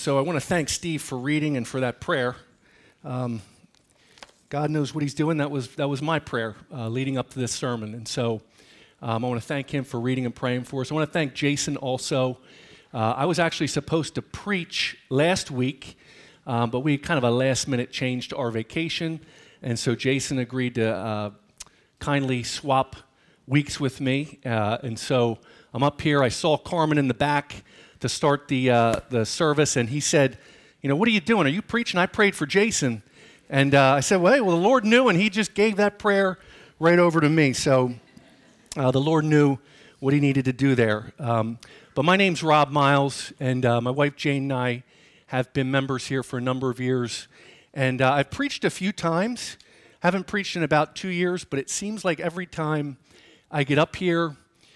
So I want to thank Steve for reading and for that prayer. God knows what he's doing. That was my prayer leading up to this sermon. And so I want to thank him for reading and praying for us. I want to thank Jason also. I was actually supposed to preach last week, but we kind of a last-minute change to our vacation. And so Jason agreed to kindly swap weeks with me. And so I'm up here. I saw Carmen in the back to start the service, and he said, what are you doing? Are you preaching? I prayed for Jason. And I said, well, the Lord knew, and he just gave that prayer right over to me. So the Lord knew what he needed to do there. But my name's Rob Miles, and my wife Jane and I have been members here for a number of years. And I've preached a few times. Haven't preached in about 2 years, but it seems like every time I get up here,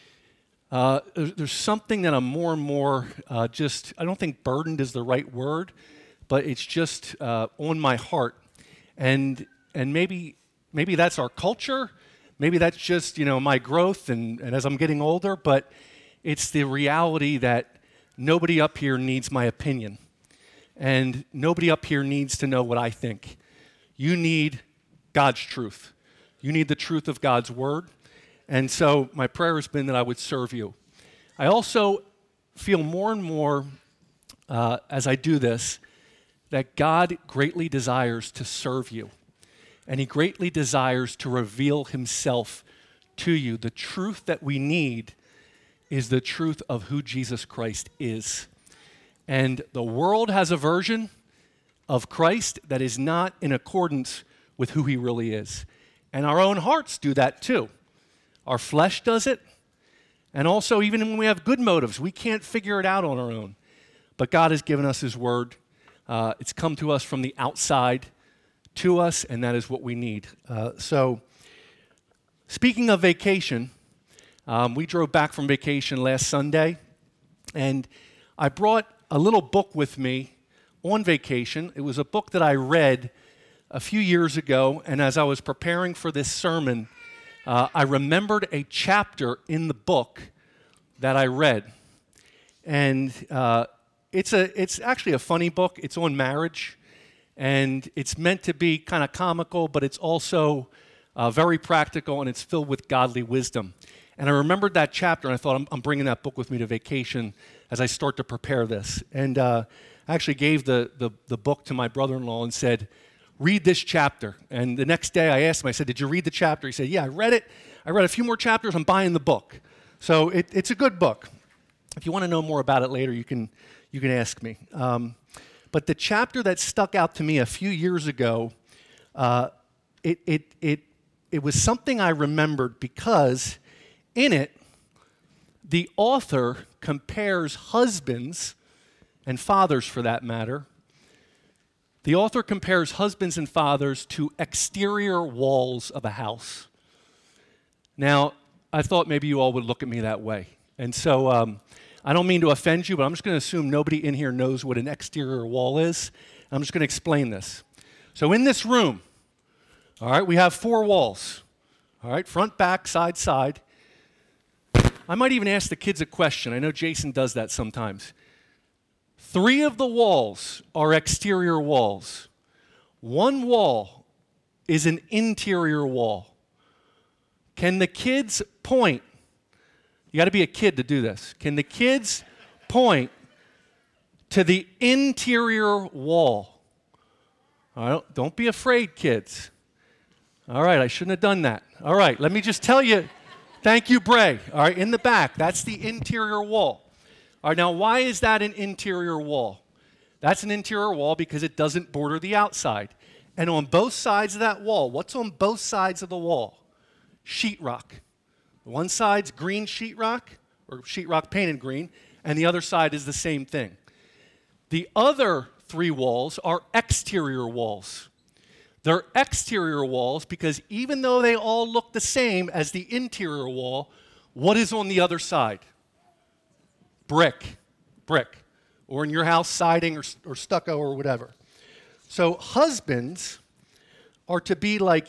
there's something that I'm more and more I don't think burdened is the right word, but it's just on my heart. And maybe that's our culture. Maybe that's just, my growth and as I'm getting older, but it's the reality that nobody up here needs my opinion. And nobody up here needs to know what I think. You need God's truth. You need the truth of God's word. And so my prayer has been that I would serve you. I also feel more and more as I do this that God greatly desires to serve you. And he greatly desires to reveal himself to you. The truth that we need is the truth of who Jesus Christ is. And the world has a version of Christ that is not in accordance with who he really is. And our own hearts do that too. Our flesh does it. And also, even when we have good motives, we can't figure it out on our own. But God has given us his word. It's come to us from the outside to us, and that is what we need. So, speaking of vacation, we drove back from vacation last Sunday, and I brought a little book with me on vacation. It was a book that I read a few years ago, and as I was preparing for this sermon, I remembered a chapter in the book that I read. And it's actually a funny book. It's on marriage, and it's meant to be kind of comical, but it's also very practical, and it's filled with godly wisdom. And I remembered that chapter, and I thought, I'm bringing that book with me to vacation as I start to prepare this. And I actually gave the book to my brother-in-law and said, read this chapter. And the next day I asked him, I said, did you read the chapter? He said, yeah, I read it. I read a few more chapters. I'm buying the book. So it's a good book. If you want to know more about it later, you can ask me. But the chapter that stuck out to me a few years ago, it was something I remembered because in it, the author compares husbands, and fathers for that matter, the author compares husbands and fathers to exterior walls of a house. Now, I thought maybe you all would look at me that way. And so I don't mean to offend you, but I'm just going to assume nobody in here knows what an exterior wall is. I'm just going to explain this. So in this room, all right, we have 4 walls. All right, front, back, side, side. I might even ask the kids a question. I know Jason does that sometimes. 3 of the walls are exterior walls. 1 wall is an interior wall. Can the kids point? You got to be a kid to do this. Can the kids point to the interior wall? All right, don't be afraid, kids. All right, I shouldn't have done that. All right, let me just tell you. Thank you, Bray. All right, in the back, that's the interior wall. All right, now why is that an interior wall? That's an interior wall because it doesn't border the outside. And on both sides of that wall, what's on both sides of the wall? Sheetrock. One side's green sheetrock, or sheetrock painted green, and the other side is the same thing. The other 3 walls are exterior walls. They're exterior walls because even though they all look the same as the interior wall, what is on the other side? Brick. Or in your house, siding or stucco or whatever. So husbands are to be like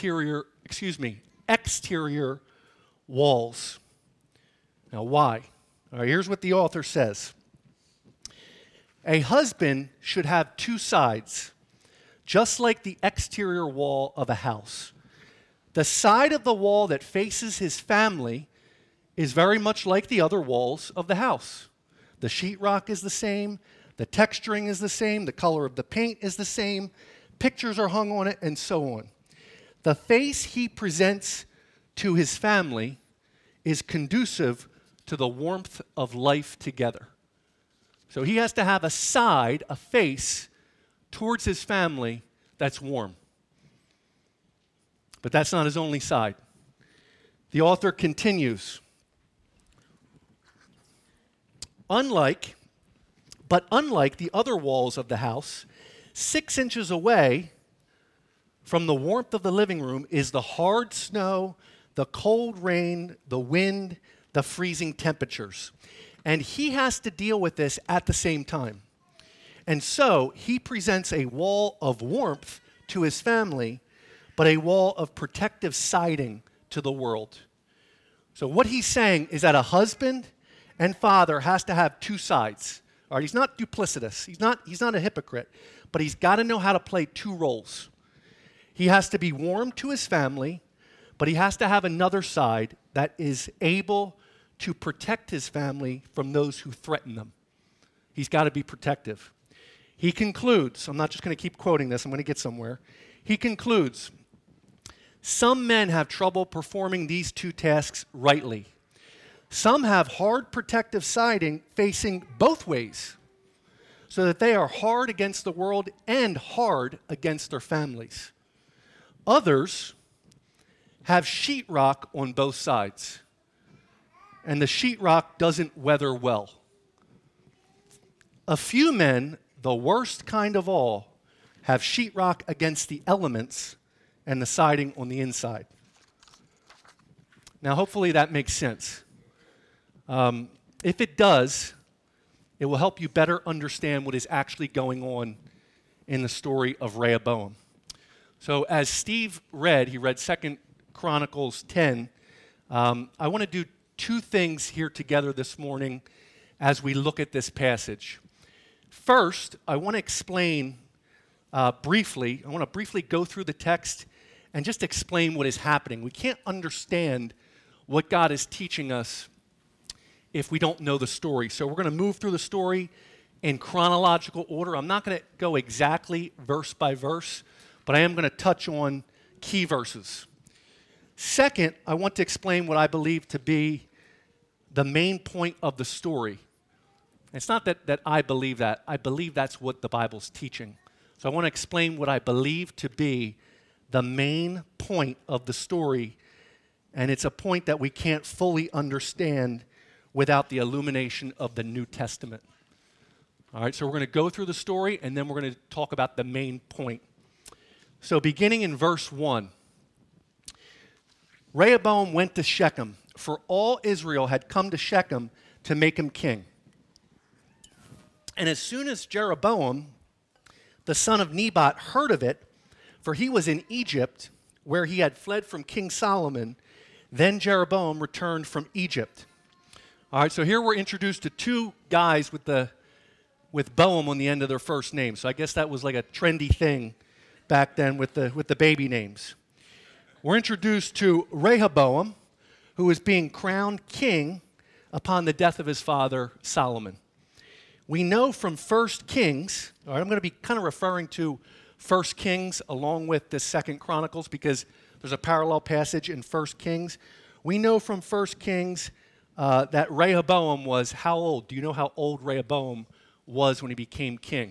exterior walls. Now why? All right, here's what the author says. A husband should have two sides, just like the exterior wall of a house. The side of the wall that faces his family is very much like the other walls of the house. The sheetrock is the same, the texturing is the same, the color of the paint is the same, pictures are hung on it, and so on. The face he presents to his family is conducive to the warmth of life together. So he has to have a side, a face, towards his family that's warm. But that's not his only side. The author continues, unlike the other walls of the house, 6 inches away from the warmth of the living room is the hard snow, the cold rain, the wind, the freezing temperatures. And he has to deal with this at the same time. And so he presents a wall of warmth to his family, but a wall of protective siding to the world. So what he's saying is that a husband and father has to have two sides. All right, he's not duplicitous. He's not a hypocrite, but he's got to know how to play two roles. He has to be warm to his family, but he has to have another side that is able to protect his family from those who threaten them. He's got to be protective. He concludes, I'm not just going to keep quoting this, I'm going to get somewhere. He concludes, some men have trouble performing these two tasks rightly. Some have hard protective siding facing both ways, so that they are hard against the world and hard against their families. Others have sheetrock on both sides, and the sheetrock doesn't weather well. A few men, the worst kind of all, have sheetrock against the elements and the siding on the inside. Now, hopefully that makes sense. If it does, it will help you better understand what is actually going on in the story of Rehoboam. So as Steve read, he read 2 Chronicles 10. I want to do two things here together this morning as we look at this passage. First, I want to explain briefly, I want to briefly go through the text and just explain what is happening. We can't understand what God is teaching us if we don't know the story. So we're going to move through the story in chronological order. I'm not going to go exactly verse by verse, but I am going to touch on key verses. Second, I want to explain what I believe to be the main point of the story. It's not that I believe that. I believe that's what the Bible's teaching. So I want to explain what I believe to be the main point of the story, and it's a point that we can't fully understand without the illumination of the New Testament. All right, so we're going to go through the story, and then we're going to talk about the main point. So beginning in verse 1, Rehoboam went to Shechem, for all Israel had come to Shechem to make him king. And as soon as Jeroboam, the son of Nebat, heard of it, for he was in Egypt, where he had fled from King Solomon, then Jeroboam returned from Egypt. All right, so here we're introduced to two guys with Boam on the end of their first name. So I guess that was like a trendy thing back then with the baby names. We're introduced to Rehoboam, who is being crowned king upon the death of his father Solomon. We know from 1 Kings, all right, I'm going to be kind of referring to 1 Kings along with the 2 Chronicles because there's a parallel passage in 1 Kings. We know from 1 Kings that Rehoboam was how old? Do you know how old Rehoboam was when he became king?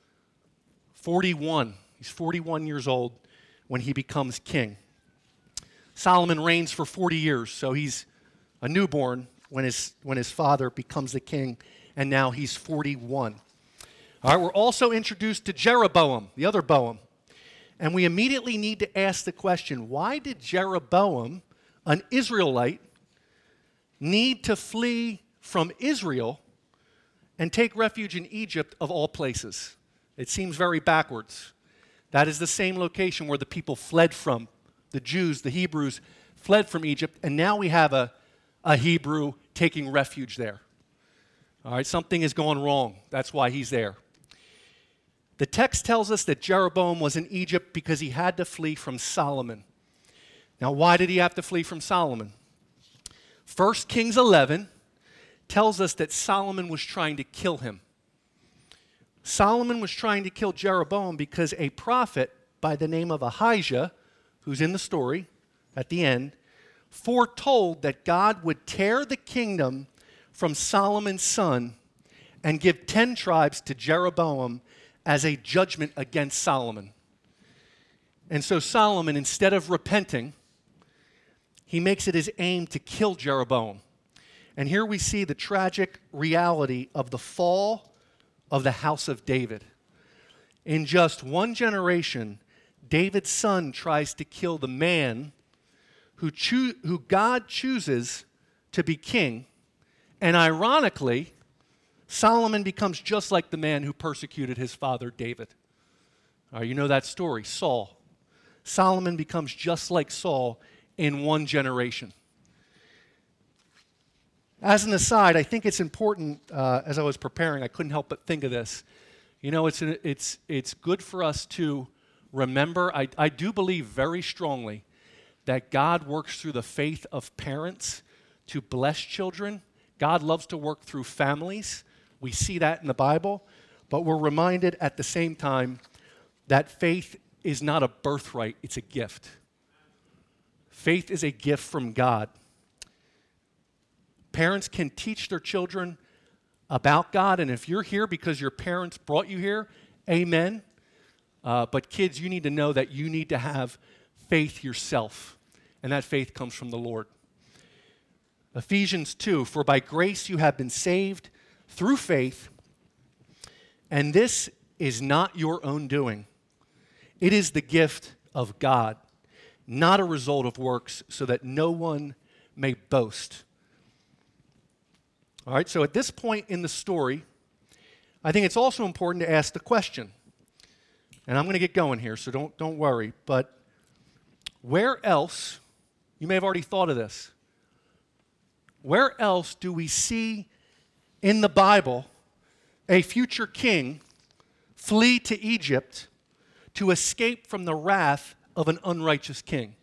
41. He's 41 years old when he becomes king. Solomon reigns for 40 years, so he's a newborn when his father becomes the king, and now he's 41. All right, we're also introduced to Jeroboam, the other Boam, and we immediately need to ask the question, why did Jeroboam, an Israelite, need to flee from Israel and take refuge in Egypt of all places? It seems very backwards. That is the same location where the people fled from. The Jews, the Hebrews, fled from Egypt, and now we have a Hebrew taking refuge there. All right, something is going wrong. That's why he's there. The text tells us that Jeroboam was in Egypt because he had to flee from Solomon. Now, why did he have to flee from Solomon? 1 Kings 11 tells us that Solomon was trying to kill him. Solomon was trying to kill Jeroboam because a prophet by the name of Ahijah, who's in the story at the end, foretold that God would tear the kingdom from Solomon's son and give 10 tribes to Jeroboam as a judgment against Solomon. And so Solomon, instead of repenting, he makes it his aim to kill Jeroboam. And here we see the tragic reality of the fall of the house of David. In just one generation, David's son tries to kill the man who God chooses to be king. And ironically, Solomon becomes just like the man who persecuted his father David. You know that story, Saul. Solomon becomes just like Saul in one generation. As an aside, I think it's important, as I was preparing, I couldn't help but think of this. You know, it's good for us to remember, I do believe very strongly that God works through the faith of parents to bless children. God loves to work through families. We see that in the Bible. But we're reminded at the same time that faith is not a birthright, it's a gift. Faith is a gift from God. Parents can teach their children about God, and if you're here because your parents brought you here, amen. But kids, you need to know that you need to have faith yourself, and that faith comes from the Lord. Ephesians 2, for by grace you have been saved through faith, and this is not your own doing. It is the gift of God, not a result of works, so that no one may boast. All right, so at this point in the story, I think it's also important to ask the question, and I'm going to get going here, so don't worry, but where else, you may have already thought of this, where else do we see in the Bible a future king flee to Egypt to escape from the wrath of an unrighteous king?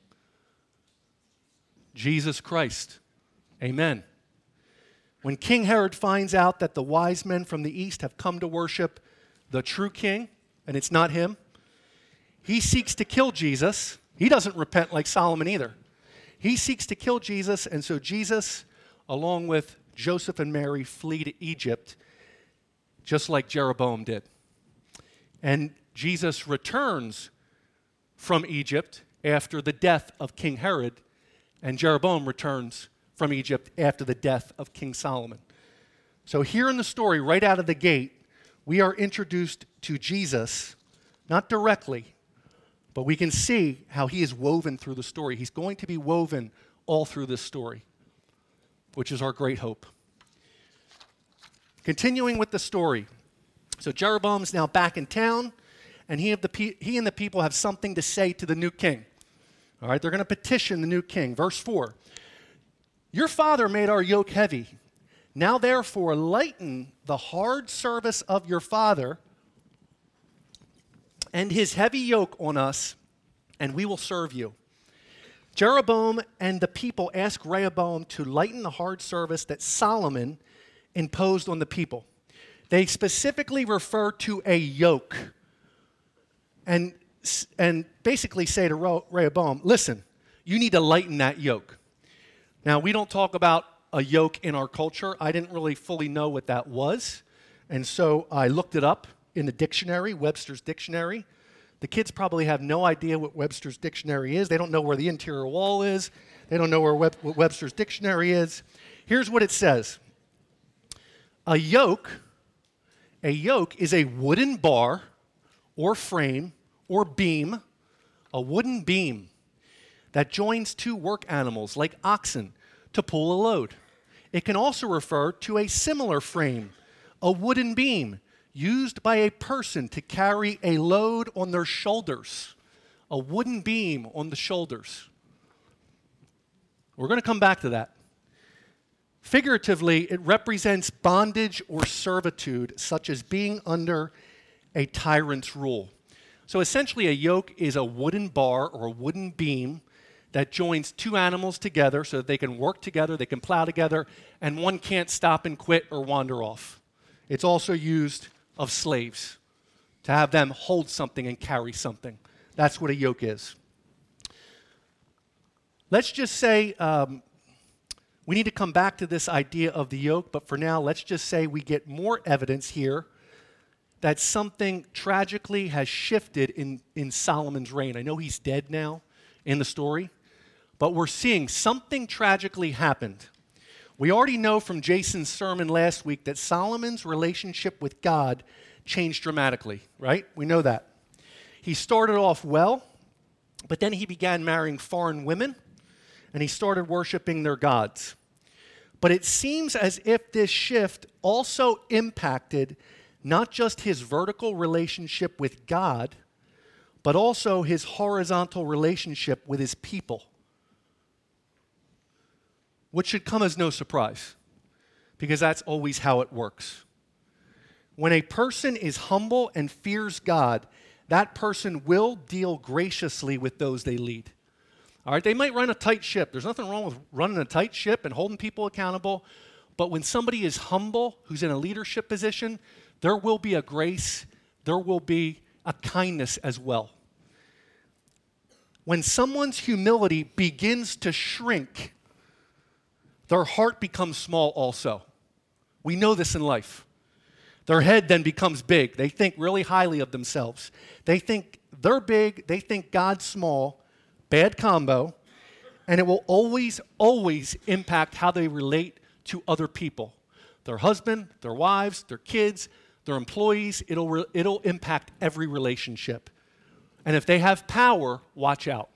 Jesus Christ. Amen. When King Herod finds out that the wise men from the east have come to worship the true king, and it's not him, he seeks to kill Jesus. He doesn't repent like Solomon either. He seeks to kill Jesus, and so Jesus, along with Joseph and Mary, flee to Egypt, just like Jeroboam did. And Jesus returns from Egypt after the death of King Herod, and Jeroboam returns from Egypt after the death of King Solomon. So here in the story, right out of the gate, we are introduced to Jesus, not directly, but we can see how he is woven through the story. He's going to be woven all through this story, which is our great hope. Continuing with the story. So Jeroboam is now back in town, and he and the people have something to say to the new king. All right, they're going to petition the new king. Verse 4. Your father made our yoke heavy. Now therefore lighten the hard service of your father and his heavy yoke on us, and we will serve you. Jeroboam and the people asked Rehoboam to lighten the hard service that Solomon imposed on the people. They specifically refer to a yoke and basically say to Rehoboam, listen, you need to lighten that yoke. Now, we don't talk about a yoke in our culture. I didn't really fully know what that was, and so I looked it up in the dictionary, Webster's Dictionary. The kids probably have no idea what Webster's Dictionary is. They don't know where the interior wall is. They don't know what Webster's Dictionary is. Here's what it says. A yoke is a wooden bar or frame or beam, a wooden beam that joins two work animals like oxen to pull a load. It can also refer to a similar frame, a wooden beam used by a person to carry a load on their shoulders. A wooden beam on the shoulders. We're going to come back to that. Figuratively, it represents bondage or servitude, such as being under a tyrant's rule. So essentially, a yoke is a wooden bar or a wooden beam that joins two animals together so that they can work together, they can plow together, and one can't stop and quit or wander off. It's also used of slaves to have them hold something and carry something. That's what a yoke is. Let's just say we need to come back to this idea of the yoke, but for now, let's just say we get more evidence here that something tragically has shifted in Solomon's reign. I know he's dead now in the story, but we're seeing something tragically happened. We already know from Jason's sermon last week that Solomon's relationship with God changed dramatically, right? We know that. He started off well, but then he began marrying foreign women, and he started worshiping their gods. But it seems as if this shift also impacted not just his vertical relationship with God, but also his horizontal relationship with his people. Which should come as no surprise, because that's always how it works. When a person is humble and fears God, that person will deal graciously with those they lead. All right, they might run a tight ship. There's nothing wrong with running a tight ship and holding people accountable, but when somebody is humble, who's in a leadership position, there will be a grace, there will be a kindness as well. When someone's humility begins to shrink, their heart becomes small also. We know this in life. Their head then becomes big. They think really highly of themselves. They think they're big, they think God's small, bad combo, and it will always, always impact how they relate to other people. Their husband, their wives, their kids, their employees, it'll impact every relationship. And if they have power, watch out.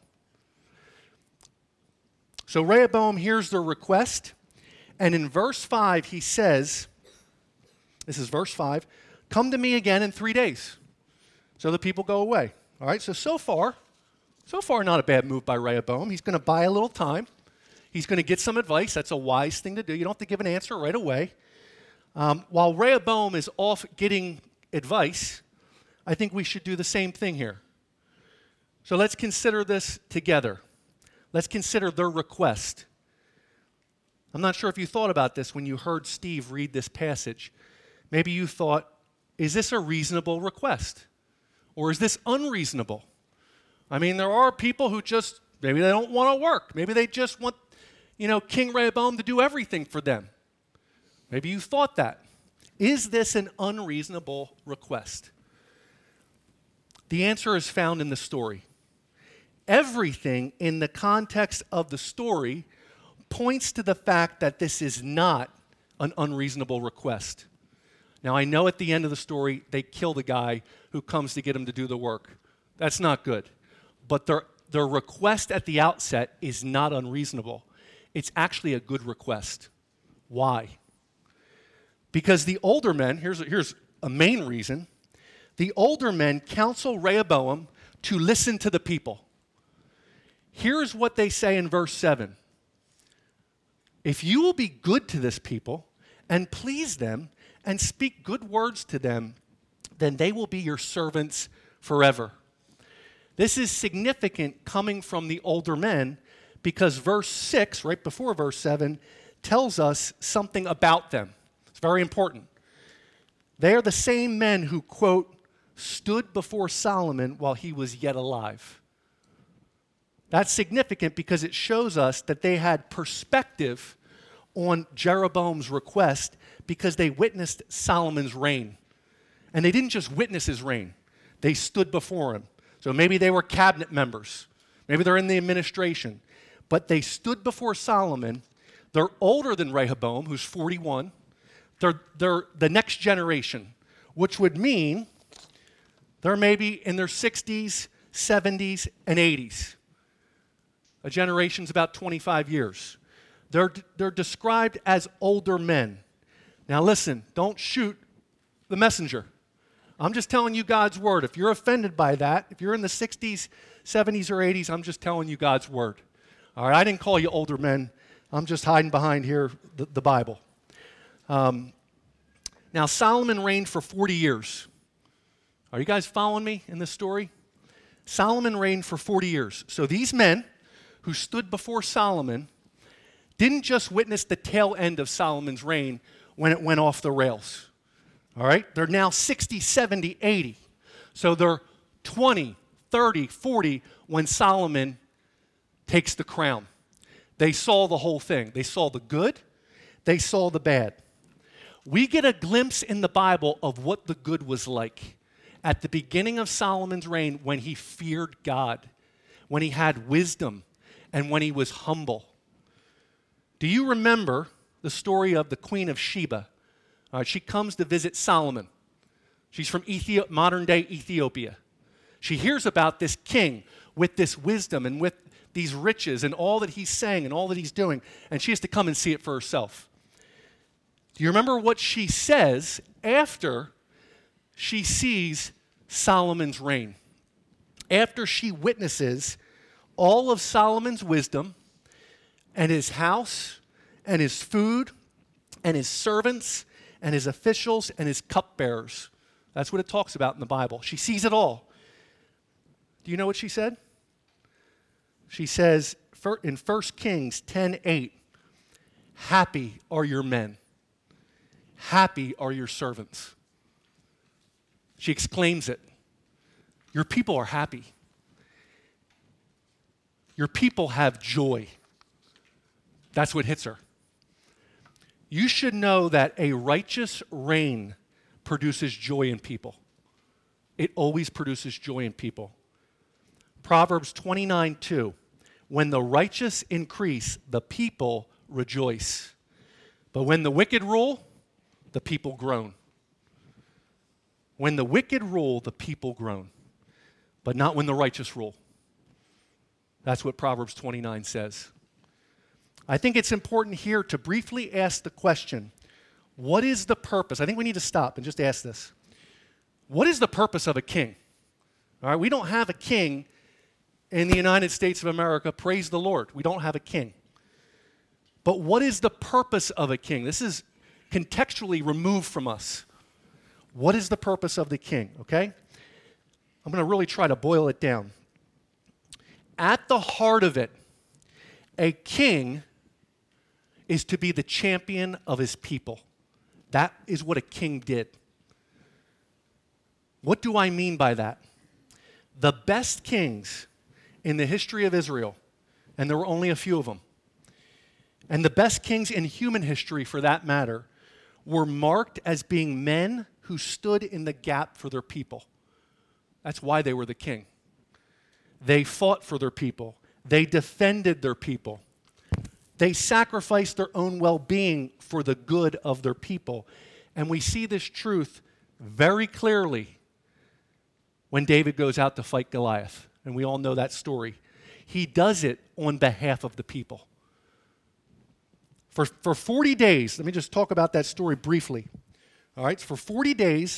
So Rehoboam hears their request, and in verse 5 he says, this is verse 5, "Come to me again in 3 days." So the people go away. All right, so far not a bad move by Rehoboam. He's going to buy a little time. He's going to get some advice. That's a wise thing to do. You don't have to give an answer right away. While Rehoboam is off getting advice, I think we should do the same thing here. So let's consider this together. Let's consider their request. I'm not sure if you thought about this when you heard Steve read this passage. Maybe you thought, is this a reasonable request? Or is this unreasonable? I mean, there are people who just, maybe they don't want to work. Maybe they just want, King Rehoboam to do everything for them. Maybe you thought that. Is this an unreasonable request? The answer is found in the story. Everything in the context of the story points to the fact that this is not an unreasonable request. Now, I know at the end of the story, they kill the guy who comes to get him to do the work. That's not good. But their request at the outset is not unreasonable. It's actually a good request. Why? Because the older men, here's a main reason, the older men counsel Rehoboam to listen to the people. Here's what they say in verse 7. "If you will be good to this people and please them and speak good words to them, then they will be your servants forever." This is significant coming from the older men because verse 6, right before verse 7, tells us something about them. It's very important. They are the same men who, quote, "stood before Solomon while he was yet alive." That's significant because it shows us that they had perspective on Jeroboam's request because they witnessed Solomon's reign. And they didn't just witness his reign. They stood before him. So maybe they were cabinet members. Maybe they're in the administration. But they stood before Solomon. They're older than Rehoboam, who's 41. They're the next generation, which would mean they're maybe in their 60s, 70s, and 80s. A generation's about 25 years. They're described as older men. Now listen, don't shoot the messenger. I'm just telling you God's word. If you're offended by that, if you're in the 60s, 70s, or 80s, I'm just telling you God's word. All right, I didn't call you older men I'm just hiding behind here the Bible. Now, Solomon reigned for 40 years. Are you guys following me in this story? Solomon reigned for 40 years. So these men who stood before Solomon didn't just witness the tail end of Solomon's reign when it went off the rails. All right? They're now 60, 70, 80. So they're 20, 30, 40 when Solomon takes the crown. They saw the whole thing. They saw the good. They saw the bad. We get a glimpse in the Bible of what the good was like at the beginning of Solomon's reign when he feared God, when he had wisdom, and when he was humble. Do you remember the story of the Queen of Sheba? She comes to visit Solomon. She's from modern-day Ethiopia. She hears about this king with this wisdom and with these riches and all that he's saying and all that he's doing, and she has to come and see it for herself. Do you remember what she says after she sees Solomon's reign? After she witnesses all of Solomon's wisdom and his house and his food and his servants and his officials and his cupbearers. That's what it talks about in the Bible. She sees it all. Do you know what she said? She says in 1 Kings 10:8, happy are your men. Happy are your servants. She exclaims it. Your people are happy. Your people have joy. That's what hits her. You should know that a righteous reign produces joy in people. It always produces joy in people. Proverbs 29:2, when the righteous increase, the people rejoice. But when the wicked rule, the people groan. When the wicked rule, the people groan. But not when the righteous rule. That's what Proverbs 29 says. I think it's important here to briefly ask the question, what is the purpose? I think we need to stop and just ask this. What is the purpose of a king? All right, we don't have a king in the United States of America, praise the Lord. We don't have a king. But what is the purpose of a king? This is contextually removed from us. What is the purpose of the king, okay? I'm going to really try to boil it down. At the heart of it, a king is to be the champion of his people. That is what a king did. What do I mean by that? The best kings in the history of Israel, and there were only a few of them, and the best kings in human history for that matter, were marked as being men who stood in the gap for their people. That's why they were the king. They fought for their people. They defended their people. They sacrificed their own well-being for the good of their people. And we see this truth very clearly when David goes out to fight Goliath. And we all know that story. He does it on behalf of the people. For 40 days, let me just talk about that story briefly. All right, for 40 days,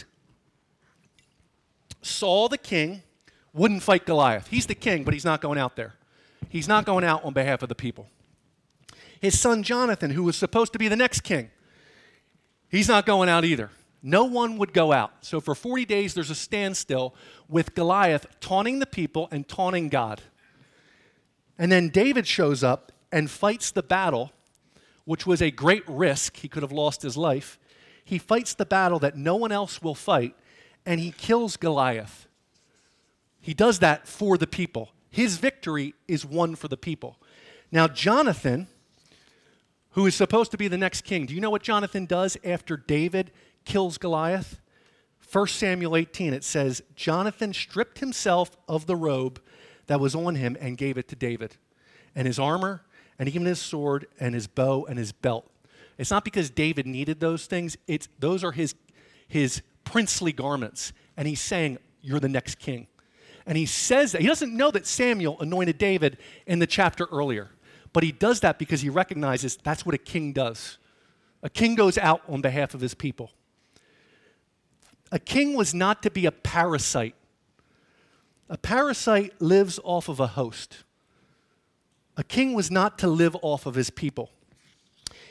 Saul the king wouldn't fight Goliath. He's the king, but he's not going out there. He's not going out on behalf of the people. His son Jonathan, who was supposed to be the next king, he's not going out either. No one would go out. So for 40 days, there's a standstill with Goliath taunting the people and taunting God. And then David shows up and fights the battle, which was a great risk. He could have lost his life. He fights the battle that no one else will fight, and he kills Goliath. He does that for the people. His victory is won for the people. Now, Jonathan, who is supposed to be the next king, do you know what Jonathan does after David kills Goliath? 1 Samuel 18, it says, Jonathan stripped himself of the robe that was on him and gave it to David, and his armor, and even his sword, and his bow, and his belt. It's not because David needed those things. Those are his princely garments. And he's saying, you're the next king. And he says that. He doesn't know that Samuel anointed David in the chapter earlier. But he does that because he recognizes that's what a king does. A king goes out on behalf of his people. A king was not to be a parasite. A parasite lives off of a host. A king was not to live off of his people.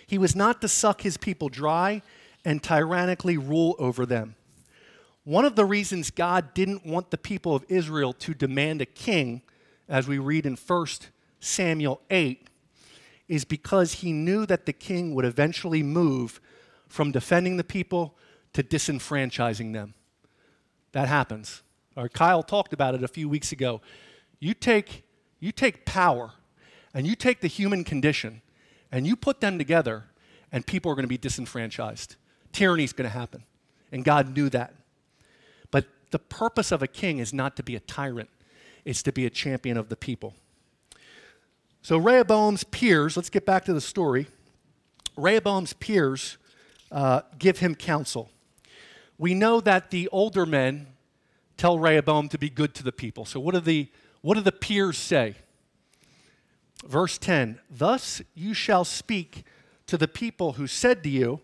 He was not to suck his people dry and tyrannically rule over them. One of the reasons God didn't want the people of Israel to demand a king, as we read in 1 Samuel 8, is because he knew that the king would eventually move from defending the people to disenfranchising them. That happens. Kyle talked about it a few weeks ago. You take power and you take the human condition and you put them together and people are going to be disenfranchised. Tyranny is going to happen. And God knew that. But the purpose of a king is not to be a tyrant. It's to be a champion of the people. So Rehoboam's peers, let's get back to the story. Rehoboam's peers give him counsel. We know that the older men tell Rehoboam to be good to the people. So what do the peers say? Verse 10, thus you shall speak to the people who said to you,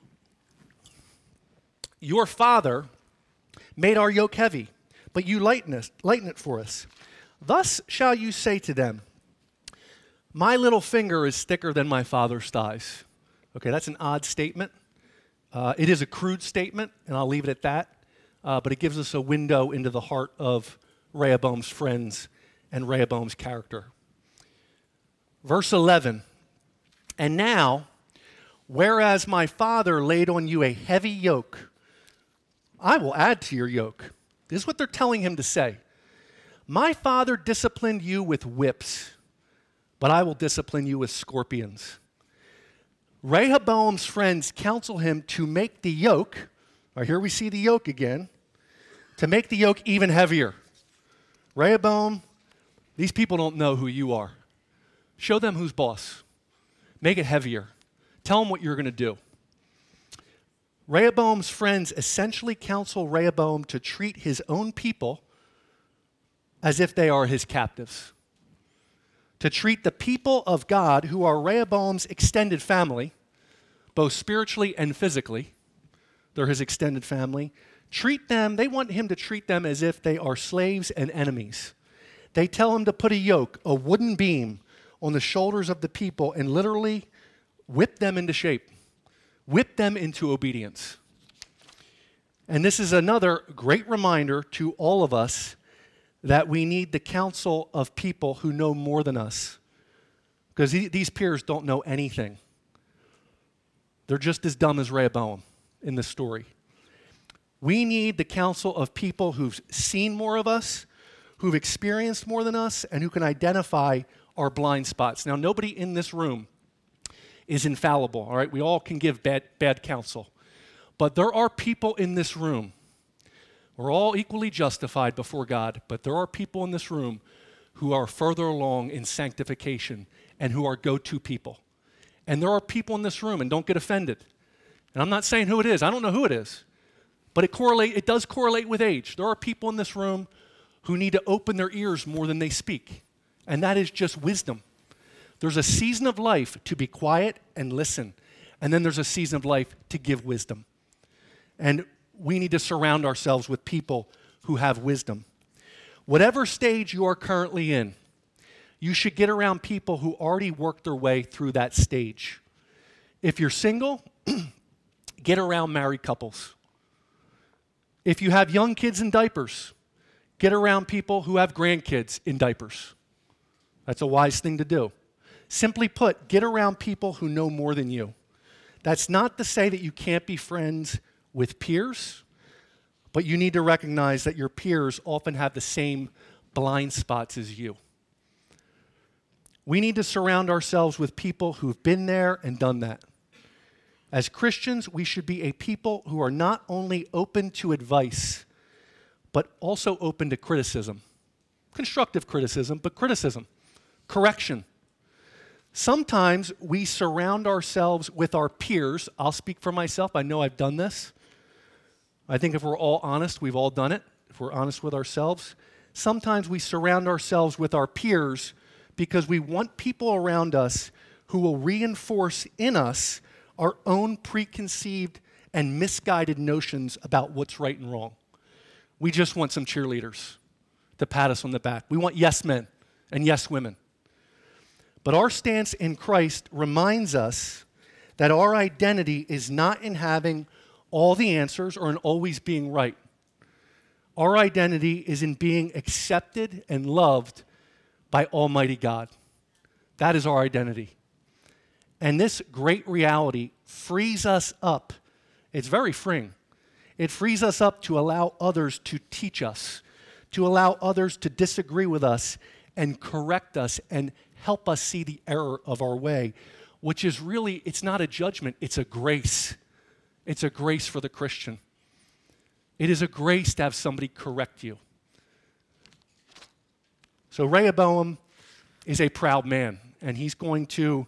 your father made our yoke heavy, but you lighten it for us. Thus shall you say to them, my little finger is thicker than my father's thighs. Okay, that's an odd statement. It is a crude statement, and I'll leave it at that. But it gives us a window into the heart of Rehoboam's friends and Rehoboam's character. Verse 11, and now, whereas my father laid on you a heavy yoke, I will add to your yoke. This is what they're telling him to say. My father disciplined you with whips, but I will discipline you with scorpions. Rehoboam's friends counsel him to make the yoke, or here we see the yoke again, to make the yoke even heavier. Rehoboam, these people don't know who you are. Show them who's boss. Make it heavier. Tell them what you're going to do. Rehoboam's friends essentially counsel Rehoboam to treat his own people as if they are his captives. To treat the people of God, who are Rehoboam's extended family, both spiritually and physically, they're his extended family, they want him to treat them as if they are slaves and enemies. They tell him to put a yoke, a wooden beam, on the shoulders of the people and literally whip them into shape, whip them into obedience. And this is another great reminder to all of us that we need the counsel of people who know more than us, because these peers don't know anything. They're just as dumb as Rehoboam in this story. We need the counsel of people who've seen more of us, who've experienced more than us, and who can identify our blind spots. Now, nobody in this room is infallible, all right? We all can give bad counsel. But there are people in this room. We're all equally justified before God, but there are people in this room who are further along in sanctification and who are go-to people. And there are people in this room, and don't get offended. And I'm not saying who it is. I don't know who it is. But it does correlate with age. There are people in this room who need to open their ears more than they speak. And that is just wisdom. There's a season of life to be quiet and listen. And then there's a season of life to give wisdom. And we need to surround ourselves with people who have wisdom. Whatever stage you are currently in, you should get around people who already worked their way through that stage. If you're single, get around married couples. If you have young kids in diapers, get around people who have grandkids in diapers. That's a wise thing to do. Simply put, get around people who know more than you. That's not to say that you can't be friends with peers, but you need to recognize that your peers often have the same blind spots as you. We need to surround ourselves with people who've been there and done that. As Christians, we should be a people who are not only open to advice, but also open to criticism. Constructive criticism, but criticism, correction. Sometimes we surround ourselves with our peers. I'll speak for myself. I know I've done this. I think if we're all honest, we've all done it. If we're honest with ourselves. Sometimes we surround ourselves with our peers because we want people around us who will reinforce in us our own preconceived and misguided notions about what's right and wrong. We just want some cheerleaders to pat us on the back. We want yes men and yes women. But our stance in Christ reminds us that our identity is not in having all the answers or in always being right. Our identity is in being accepted and loved by Almighty God. That is our identity. And this great reality frees us up. It's very freeing. It frees us up to allow others to teach us, to allow others to disagree with us and correct us and help us see the error of our way, which is really, it's not a judgment, it's a grace. It's a grace for the Christian. It is a grace to have somebody correct you. So Rehoboam is a proud man, and he's going to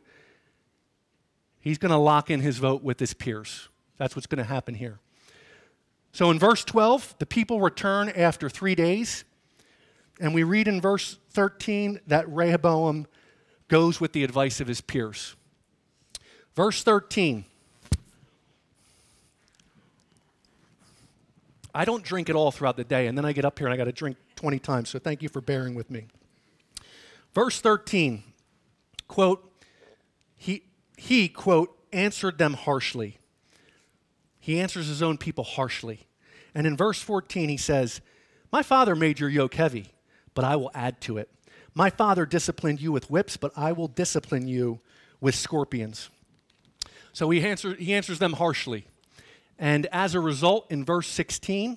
lock in his vote with his peers. That's what's going to happen here. So in verse 12, the people return after 3 days, and we read in verse 13 that Rehoboam goes with the advice of his peers. Verse 13, I don't drink at all throughout the day, and then I get up here and I got to drink 20 times, so thank you for bearing with me. Verse 13, quote, he, quote, answered them harshly. He answers his own people harshly. And in verse 14, he says, my father made your yoke heavy, but I will add to it. My father disciplined you with whips, but I will discipline you with scorpions. So he answers them harshly. And as a result, in verse 16,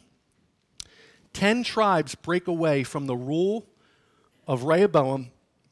10 tribes break away from the rule of Rehoboam,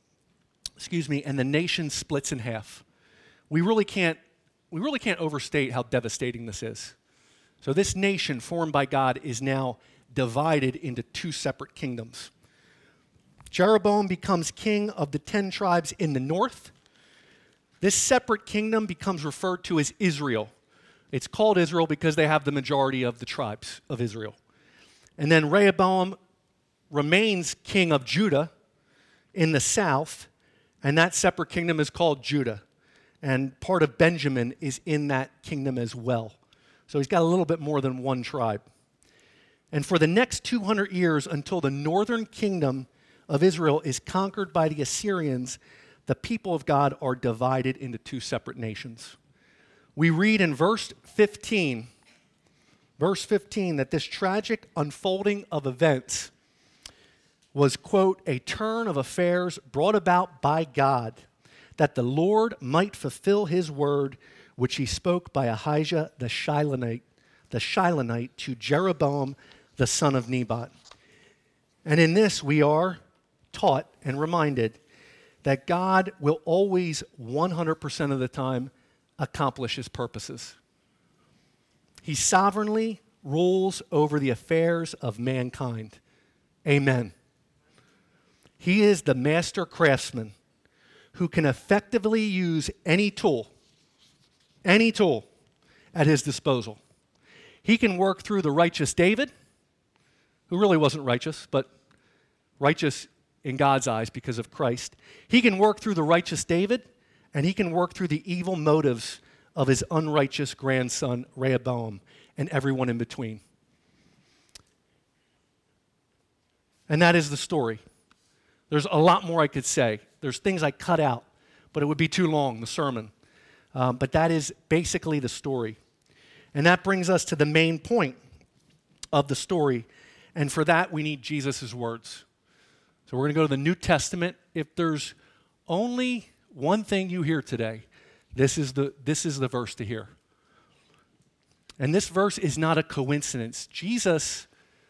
and the nation splits in half. We really can't overstate how devastating this is. So this nation formed by God is now divided into 2 separate kingdoms. Jeroboam becomes king of the 10 tribes in the north. This separate kingdom becomes referred to as Israel. It's called Israel because they have the majority of the tribes of Israel. And then Rehoboam remains king of Judah in the south, and that separate kingdom is called Judah. And part of Benjamin is in that kingdom as well. So he's got a little bit more than one tribe. And for the next 200 years, until the northern kingdom of Israel is conquered by the Assyrians, the people of God are divided into 2 separate nations. We read in verse 15, that this tragic unfolding of events was, quote, a turn of affairs brought about by God, that the Lord might fulfill his word, which he spoke by Ahijah the Shilonite to Jeroboam the son of Nebat. And in this we are taught and reminded that God will always 100% of the time accomplish his purposes. He sovereignly rules over the affairs of mankind. Amen. He is the master craftsman who can effectively use any tool at his disposal. He can work through the righteous David, who really wasn't righteous, but righteous in God's eyes because of Christ. He can work through the righteous David, and he can work through the evil motives of his unrighteous grandson, Rehoboam, and everyone in between. And that is the story. There's a lot more I could say. There's things I cut out, but it would be too long, the sermon. But that is basically the story. And that brings us to the main point of the story. And for that, we need Jesus' words. So we're going to go to the New Testament. If there's only one thing you hear today, this is the verse to hear. And this verse is not a coincidence. Jesus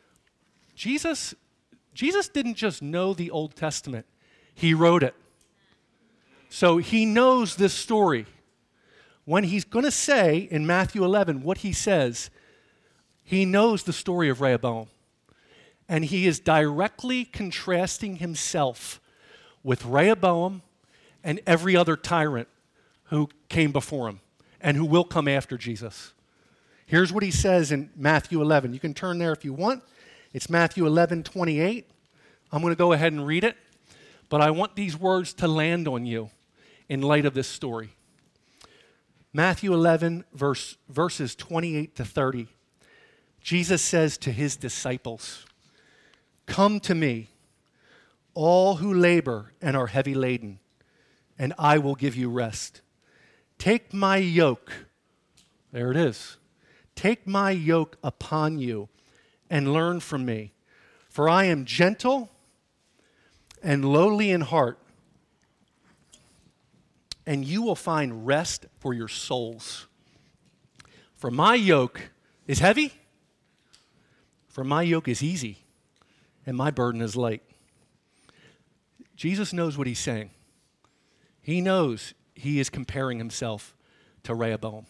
didn't just know the Old Testament. He wrote it. So he knows this story. When he's going to say in Matthew 11 what he says, he knows the story of Rehoboam. And he is directly contrasting himself with Rehoboam and every other tyrant who came before him and who will come after Jesus. Here's what he says in Matthew 11. You can turn there if you want. It's Matthew 11:28. I'm going to go ahead and read it, but I want these words to land on you in light of this story. Matthew 11, verses 28 to 30. Jesus says to his disciples, "Come to me, all who labor and are heavy laden, and I will give you rest. Take my yoke. There it is. Take my yoke upon you and learn from me. For I am gentle and lowly in heart, and you will find rest for your souls. For my yoke is heavy, for my yoke is easy, and my burden is light. Jesus knows what he's saying. He knows he is comparing himself to Rehoboam.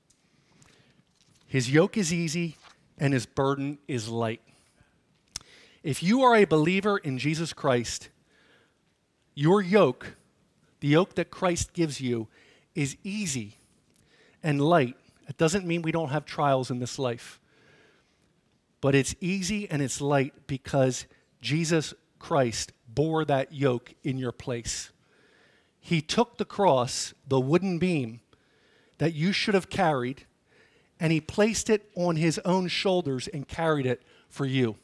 His yoke is easy, and his burden is light. If you are a believer in Jesus Christ, your yoke, the yoke that Christ gives you, is easy and light. It doesn't mean we don't have trials in this life. But it's easy and it's light because Jesus Christ bore that yoke in your place. He took the cross, the wooden beam that you should have carried, and he placed it on his own shoulders and carried it for you.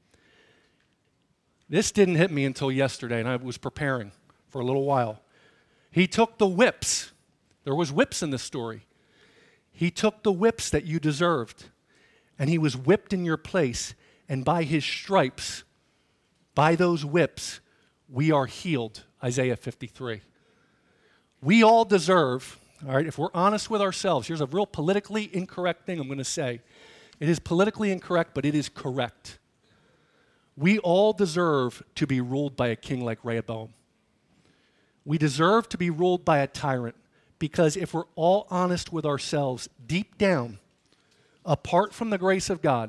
This didn't hit me until yesterday, and I was preparing for a little while. He took the whips. There was whips in this story. He took the whips that you deserved, and he was whipped in your place, and by his stripes, by those whips, we are healed, Isaiah 53. We all deserve, all right, if we're honest with ourselves, here's a real politically incorrect thing I'm going to say. It is politically incorrect, but it is correct. We all deserve to be ruled by a king like Rehoboam. We deserve to be ruled by a tyrant because if we're all honest with ourselves, deep down, apart from the grace of God,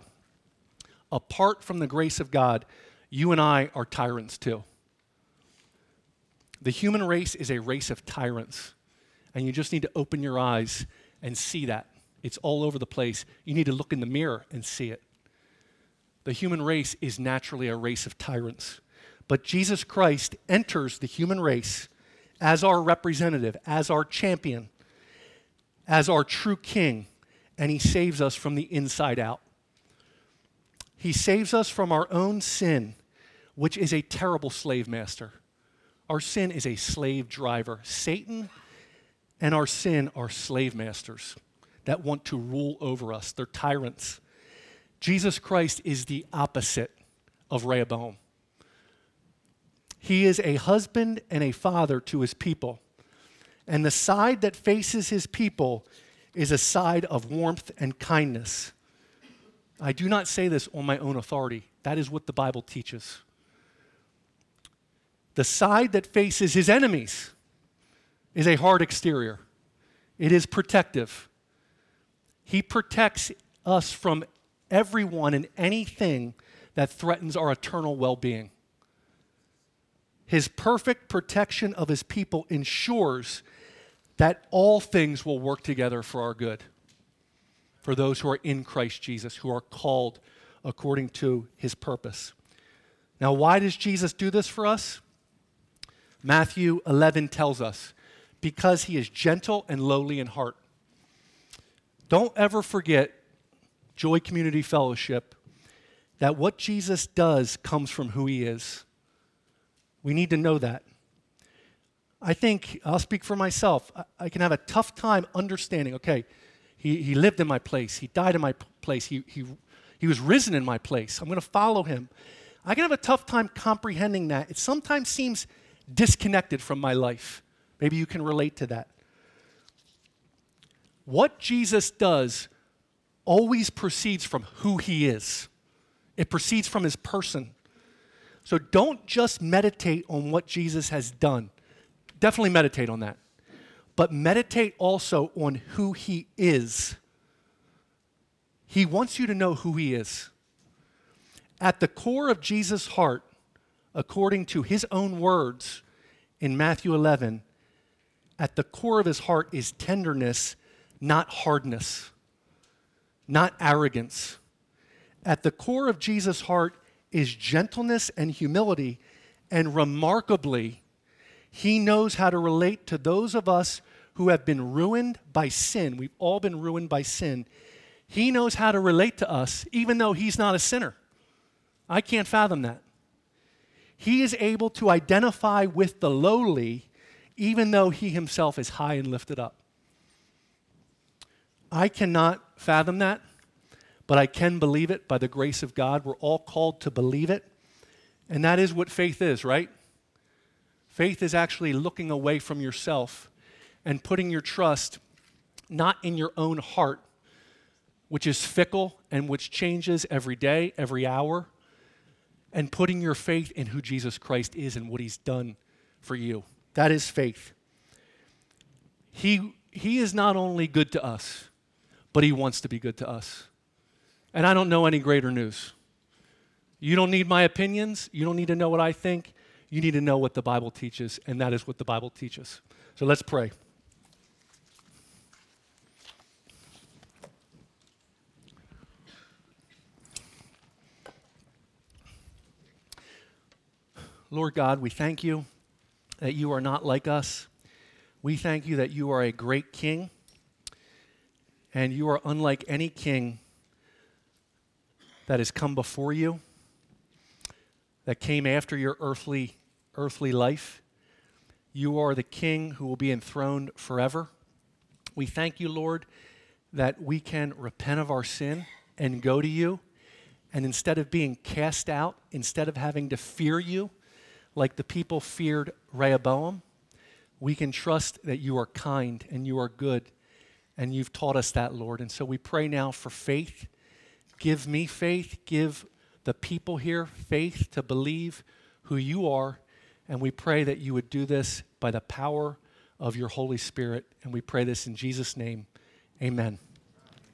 you and I are tyrants too. The human race is a race of tyrants, and you just need to open your eyes and see that. It's all over the place. You need to look in the mirror and see it. The human race is naturally a race of tyrants, but Jesus Christ enters the human race as our representative, as our champion, as our true king, and he saves us from the inside out. He saves us from our own sin, which is a terrible slave master. Our sin is a slave driver. Satan and our sin are slave masters that want to rule over us. They're tyrants. Jesus Christ is the opposite of Rehoboam. He is a husband and a father to his people. And the side that faces his people is a side of warmth and kindness. I do not say this on my own authority. That is what the Bible teaches. The side that faces his enemies is a hard exterior. It is protective. He protects us from everyone and anything that threatens our eternal well-being. His perfect protection of his people ensures that all things will work together for our good, for those who are in Christ Jesus, who are called according to his purpose. Now, why does Jesus do this for us? Matthew 11 tells us, because he is gentle and lowly in heart. Don't ever forget, Joy Community Fellowship, that what Jesus does comes from who he is. We need to know that. I think, I'll speak for myself, I can have a tough time understanding, okay, he lived in my place, he died in my place, he was risen in my place, I'm going to follow him. I can have a tough time comprehending that. It sometimes seems disconnected from my life. Maybe you can relate to that. What Jesus does always proceeds from who he is. It proceeds from his person. So don't just meditate on what Jesus has done. Definitely meditate on that. But meditate also on who he is. He wants you to know who he is. At the core of Jesus' heart, according to his own words in Matthew 11, at the core of his heart is tenderness, not hardness, not arrogance. At the core of Jesus' heart is gentleness and humility, and remarkably, he knows how to relate to those of us who have been ruined by sin. We've all been ruined by sin. He knows how to relate to us, even though he's not a sinner. I can't fathom that. He is able to identify with the lowly, even though he himself is high and lifted up. I cannot fathom that, but I can believe it by the grace of God. We're all called to believe it. And that is what faith is, right? Faith is actually looking away from yourself and putting your trust not in your own heart, which is fickle and which changes every day, every hour, and putting your faith in who Jesus Christ is and what he's done for you. That is faith. He is not only good to us, but he wants to be good to us. And I don't know any greater news. You don't need my opinions. You don't need to know what I think. You need to know what the Bible teaches, and that is what the Bible teaches. So let's pray. Lord God, we thank you that you are not like us. We thank you that you are a great king, and you are unlike any king that has come before you, that came after your earthly life. You are the king who will be enthroned forever. We thank you, Lord, that we can repent of our sin and go to you, and instead of being cast out, instead of having to fear you, like the people feared Rehoboam, we can trust that you are kind and you are good, and you've taught us that, Lord. And so we pray now for faith. Give me faith. Give the people here faith to believe who you are, and we pray that you would do this by the power of your Holy Spirit, and we pray this in Jesus' name. Amen.